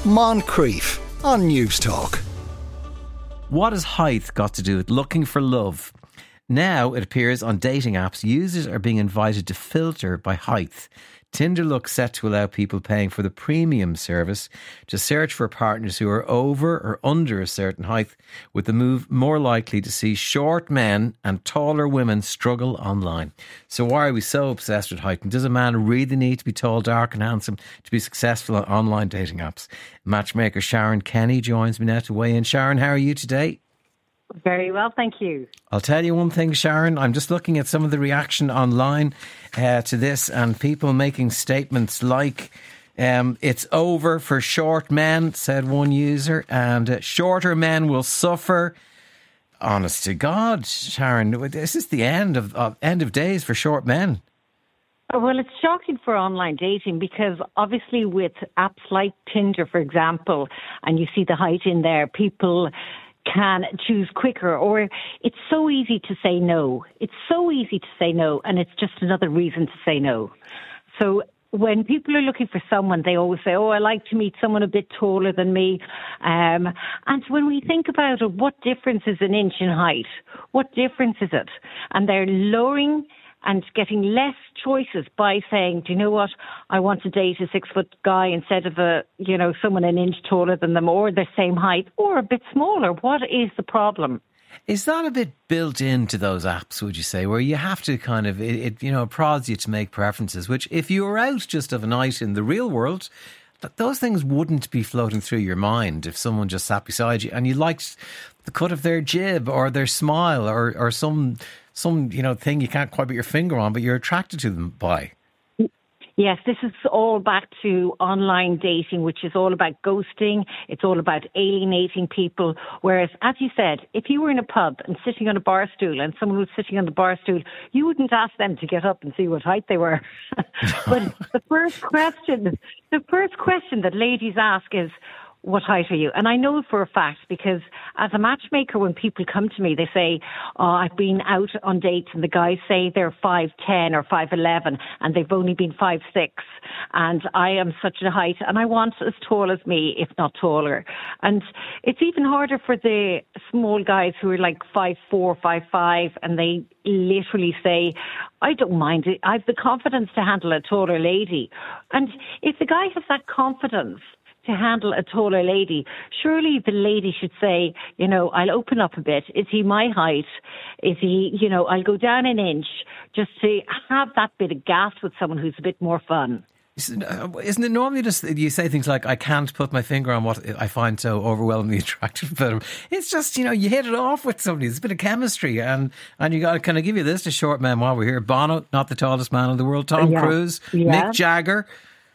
Moncrief on News Talk. What has height got to do with looking for love? Now, it appears on dating apps, users are being invited to filter by height. Tinder looks set to allow people paying for the premium service to search for partners who are over or under a certain height, with the move more likely to see short men and taller women struggle online. So why are we so obsessed with height? And does a man really need to be tall, dark and handsome to be successful on online dating apps? Matchmaker Sharon Kenny joins me now to weigh in. Sharon, how are you today? Very well, thank you. I'll tell you one thing, Sharon. I'm just looking at some of the reaction online to this, and people making statements like, it's over for short men, said one user, and shorter men will suffer. Honest to God, Sharon, this is the end of days for short men. Well, it's shocking for online dating because obviously with apps like Tinder, for example, and you see the height in there, people can choose quicker, or it's so easy to say no. It's so easy to say no, and it's just another reason to say no. So when people are looking for someone, they always say, I like to meet someone a bit taller than me. And when we think about it, what difference is an inch in height? What difference is it? And they're lowering and getting less choices by saying, do you know what, I want to date a 6-foot guy instead of someone an inch taller than them, or the same height, or a bit smaller. What is the problem? Is that a bit built into those apps, would you say, where you have to kind of, it prods you to make preferences, which if you were out just of a night in the real world, those things wouldn't be floating through your mind if someone just sat beside you and you liked the cut of their jib or their smile or some thing you can't quite put your finger on, but you're attracted to them by. Yes, this is all back to online dating, which is all about ghosting. It's all about alienating people. Whereas, as you said, if you were in a pub and sitting on a bar stool and someone was sitting on the bar stool, you wouldn't ask them to get up and see what height they were. But the first question that ladies ask is, what height are you? And I know for a fact because as a matchmaker, when people come to me, they say, I've been out on dates and the guys say they're 5'10" or 5'11" and they've only been 5'6", and I am such a height and I want as tall as me, if not taller. And it's even harder for the small guys who are like 5'4", 5'5", and they literally say, I don't mind it. I have the confidence to handle a taller lady. And if the guy has that confidence to handle a taller lady, surely the lady should say, I'll open up a bit. Is he my height? Is he, I'll go down an inch just to have that bit of gas with someone who's a bit more fun. Isn't it normally just you say things like, I can't put my finger on what I find so overwhelmingly attractive about him? It's just, you hit it off with somebody. It's a bit of chemistry. And you got to kind of give you this to short men while we're here. Bono, not the tallest man in the world. Tom Cruise, Mick Jagger.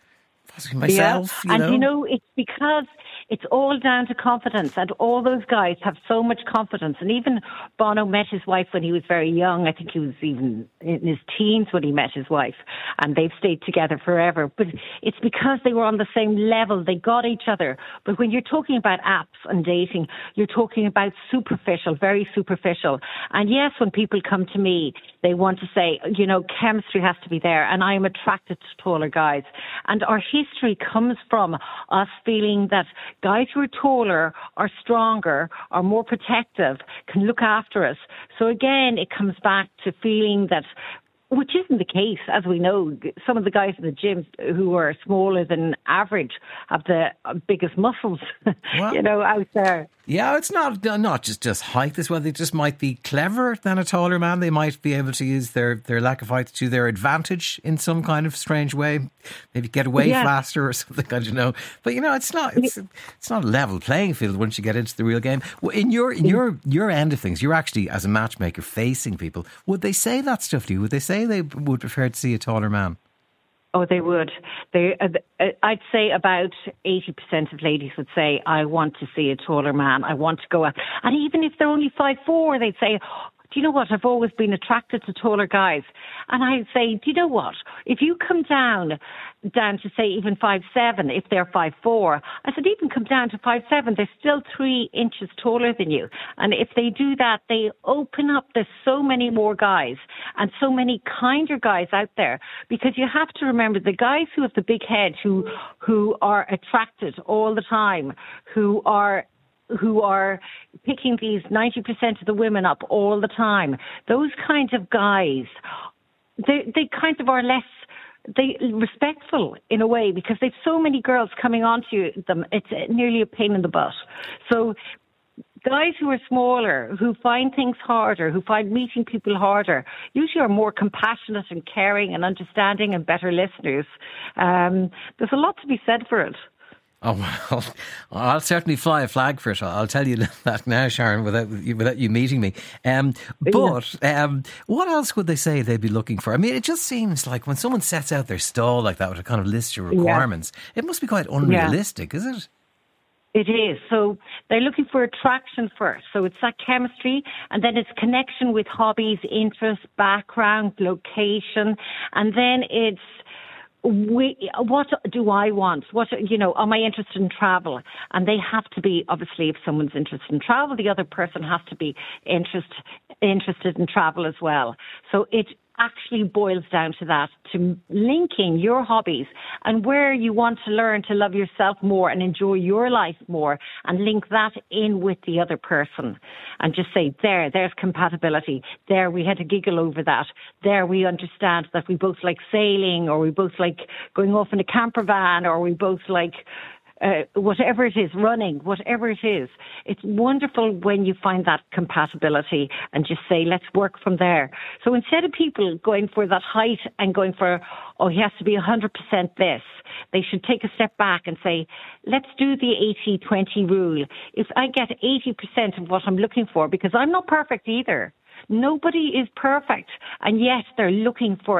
Myself, it's because it's all down to confidence, and all those guys have so much confidence. And even Bono met his wife when he was very young. I think he was even in his teens when he met his wife, and they've stayed together forever. But it's because they were on the same level. They got each other. But when you're talking about apps and dating, you're talking about superficial, very superficial. And yes, when people come to me, they want to say, chemistry has to be there, and I am attracted to taller guys. And our history comes from us feeling that guys who are taller, are stronger, are more protective, can look after us. So again, it comes back to feeling that, which isn't the case, as we know. Some of the guys in the gym who are smaller than average have the biggest muscles, out there. Yeah, it's not just height as well. They just might be cleverer than a taller man. They might be able to use their lack of height to their advantage in some kind of strange way. Maybe get away faster or something, I don't know. But it's not a level playing field once you get into the real game. Well, in your end of things, you're actually, as a matchmaker, facing people. Would they say that stuff to you? Would they say they would prefer to see a taller man? Oh, they would. I'd say about 80% of ladies would say, I want to see a taller man. I want to go out. And even if they're only 5'4", they'd say, do you know what? I've always been attracted to taller guys. And I say, do you know what? If you come down to say even 5'7", if they're 5'4", I said, even come down to 5'7", they're still 3 inches taller than you. And if they do that, they open up. There's so many more guys and so many kinder guys out there, because you have to remember the guys who have the big head, who are attracted all the time, who are picking these 90% of the women up all the time. Those kinds of guys, they kind of are less respectful in a way, because they've so many girls coming onto them. It's nearly a pain in the butt. So guys who are smaller, who find things harder, who find meeting people harder, usually are more compassionate and caring and understanding and better listeners. There's a lot to be said for it. Oh, well, I'll certainly fly a flag for it. I'll tell you that now, Sharon, without you meeting me. What else would they say they'd be looking for? I mean, it just seems like when someone sets out their stall like that with a kind of list of requirements, it must be quite unrealistic, is it? It is. So they're looking for attraction first. So it's that chemistry, and then it's connection with hobbies, interests, background, location, and then it's what do I want? Am I interested in travel? And they have to be, obviously, if someone's interested in travel, the other person has to be interested in travel as well. So it actually boils down to that, to linking your hobbies and where you want to learn to love yourself more and enjoy your life more, and link that in with the other person and just say, there's compatibility. There, we had a giggle over that. There, we understand that we both like sailing, or we both like going off in a camper van, or we both like whatever it is, running, whatever it is. It's wonderful when you find that compatibility and just say, let's work from there. So instead of people going for that height and going for, he has to be 100% this, they should take a step back and say, let's do the 80-20 rule. If I get 80% of what I'm looking for, because I'm not perfect either. Nobody is perfect, and yet they're looking for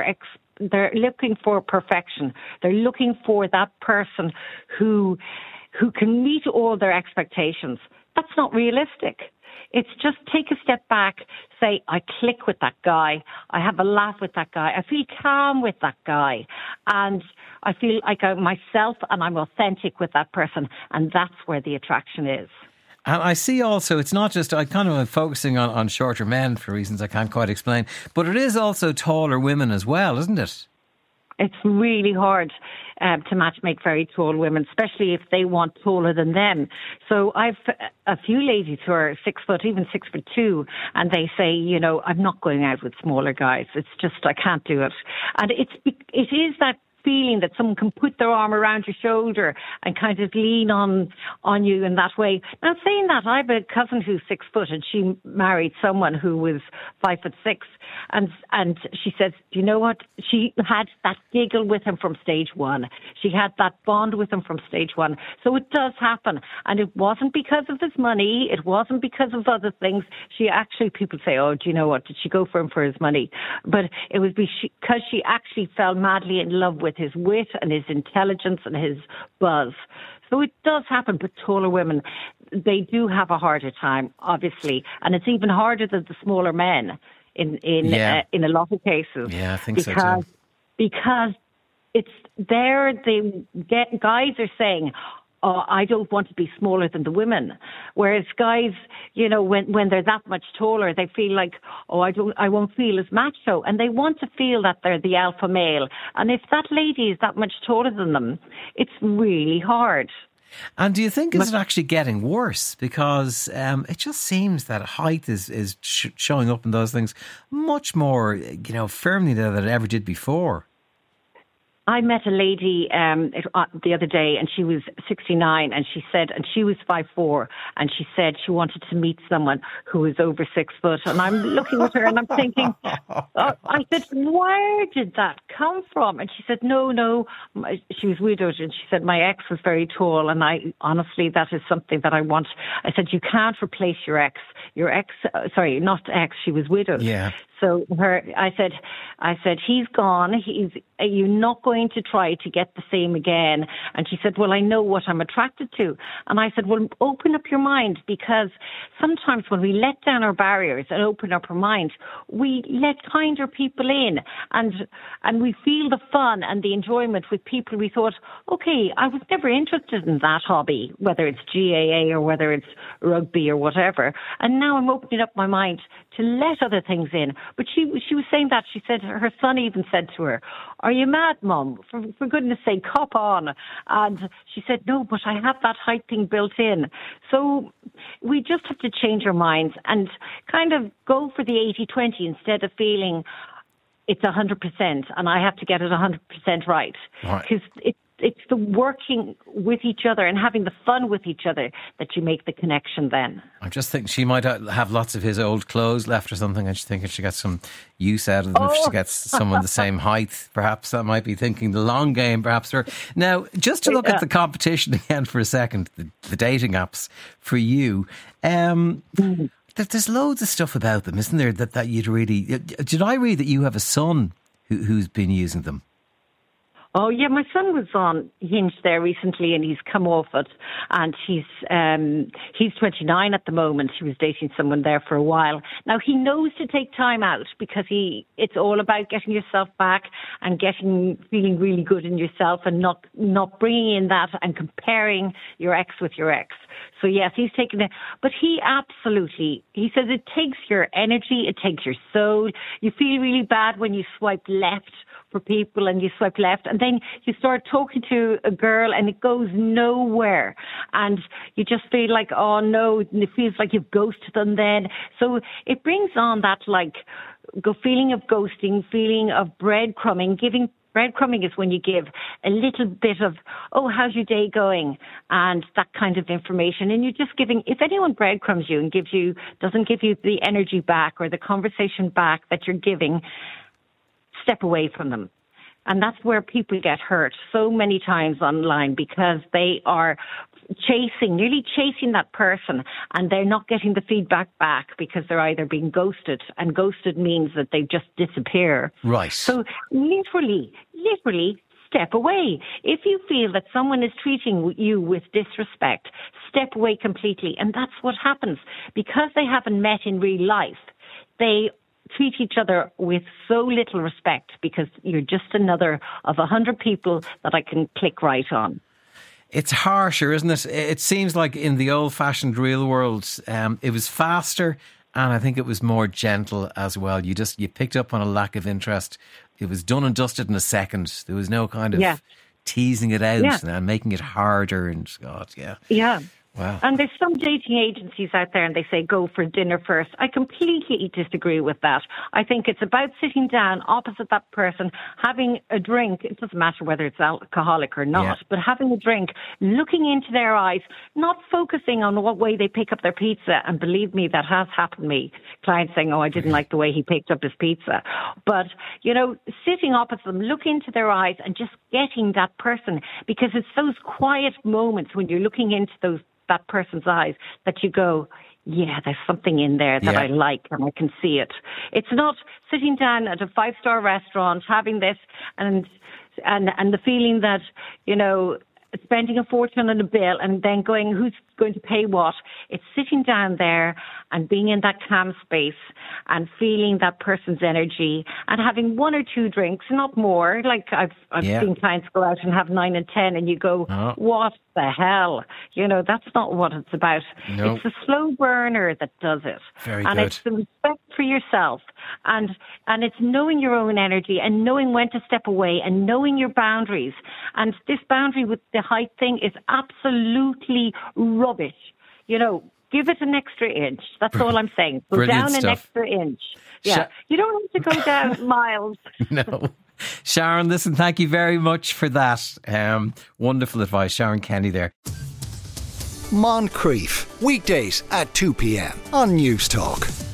perfection. They're looking for that person who can meet all their expectations. That's not realistic. It's just take a step back, say, I click with that guy, I have a laugh with that guy, I feel calm with that guy, and I feel like I'm myself and I'm authentic with that person, and that's where the attraction is. And I see also, it's not just, I kind of am focusing on shorter men for reasons I can't quite explain, but it is also taller women as well, isn't it? It's really hard to matchmake very tall women, especially if they want taller than them. So I've a few ladies who are 6 foot, even 6'2", and they say, I'm not going out with smaller guys. It's just, I can't do it. And it is that feeling that someone can put their arm around your shoulder and kind of lean on you in that way. Now, saying that, I have a cousin who's 6 foot, and she married someone who was 5'6", and she says, do you know what? She had that giggle with him from stage one. She had that bond with him from stage one. So it does happen, and it wasn't because of his money. It wasn't because of other things. People say, oh, do you know what? Did she go for him for his money? But it was because she actually fell madly in love with his wit and his intelligence and his buzz. So it does happen, but taller women, they do have a harder time, obviously, and it's even harder than the smaller men in a lot of cases. Yeah, I think so too. Because it's there, guys are saying, I don't want to be smaller than the women. Whereas guys, when they're that much taller, they feel like, I won't feel as macho. And they want to feel that they're the alpha male. And if that lady is that much taller than them, it's really hard. And do you think is it actually getting worse? Because it just seems that height is showing up in those things much more, firmly than it ever did before. I met a lady the other day, and she was 69, and she was 5'4", and she said she wanted to meet someone who was over 6 foot. And I'm looking at her and I'm thinking, I said, where did that come from? And she said, no, she was widowed, and she said, my ex was very tall, and honestly, that is something that I want. I said, you can't replace your ex. Not ex, she was widowed. Yeah. So I said, he's gone. You're not going going to try to get the same again? And she said, well, I know what I'm attracted to. And I said, well, open up your mind, because sometimes when we let down our barriers and open up our mind, we let kinder people in, and we feel the fun and the enjoyment with people we thought, okay, I was never interested in that hobby, whether it's GAA or whether it's rugby or whatever. And now I'm opening up my mind to let other things in. But she was saying that. She said her son even said to her, are you mad, Mum? For goodness sake, cop on. And she said, no, but I have that height thing built in. So we just have to change our minds and kind of go for the 80-20 instead of feeling it's 100% and I have to get it 100% right. Because it's the working with each other and having the fun with each other that you make the connection then. I'm just thinking she might have lots of his old clothes left or something, and she's thinking she gets some use out of them if she gets someone the same height. Perhaps that might be thinking the long game, perhaps. Now, just to look at the competition again for a second, the dating apps for you, there's loads of stuff about them, isn't there, that you'd really... Did I read that you have a son who's been using them? Oh, yeah, my son was on Hinge there recently and he's come off it, and he's 29 at the moment. He was dating someone there for a while. Now, he knows to take time out because it's all about getting yourself back and feeling really good in yourself and not bringing in that and comparing your ex with your ex. So, yes, he's taken it. But he says it takes your energy, it takes your soul. You feel really bad when you swipe left for people and you swipe left and then you start talking to a girl and it goes nowhere and you just feel like, oh no, and it feels like you've ghosted them then. So it brings on that feeling of ghosting, feeling of breadcrumbing. Breadcrumbing is when you give a little bit of, oh, how's your day going? And that kind of information. And you're just giving, if anyone breadcrumbs you and doesn't give you the energy back or the conversation back that you're giving, step away from them. And that's where people get hurt so many times online, because they are nearly chasing that person, and they're not getting the feedback back because they're either being ghosted, and ghosted means that they just disappear. Right. So literally step away. If you feel that someone is treating you with disrespect, step away completely. And that's what happens. Because they haven't met in real life, they treat each other with so little respect because you're just another of 100 people that I can click right on. It's harsher, isn't it? It seems like in the old-fashioned real world, it was faster, and I think it was more gentle as well. You picked up on a lack of interest. It was done and dusted in a second. There was no kind of teasing it out and making it harder. And God, yeah. Wow. And there's some dating agencies out there and they say go for dinner first. I completely disagree with that. I think it's about sitting down opposite that person, having a drink. It doesn't matter whether it's alcoholic or not, but having a drink, looking into their eyes, not focusing on what way they pick up their pizza. And believe me, that has happened to me. Clients saying, oh, I didn't like the way he picked up his pizza. But, sitting opposite them, look into their eyes and just getting that person, because it's those quiet moments when you're looking into that person's eyes that you go, yeah, there's something in there that I like and I can see it. It's not sitting down at a 5-star restaurant having this and the feeling that, spending a fortune on a bill and then going, who's going to pay what? It's sitting down there and being in that calm space and feeling that person's energy and having 1 or 2 drinks, not more. Like I've seen clients go out and have 9 and 10 and you go, what the hell? That's not what it's about. No. It's the slow burner that does it. Very and good. It's the respect for yourself and it's knowing your own energy and knowing when to step away and knowing your boundaries. And this boundary with the height thing is absolutely rubbish. Give it an extra inch. That's all I'm saying. Go down an extra inch. Yeah. You don't have to go down miles. No. Sharon, listen, thank you very much for that. Wonderful advice. Sharon Kenny there. Moncrief, weekdays at 2 p.m. on News Talk.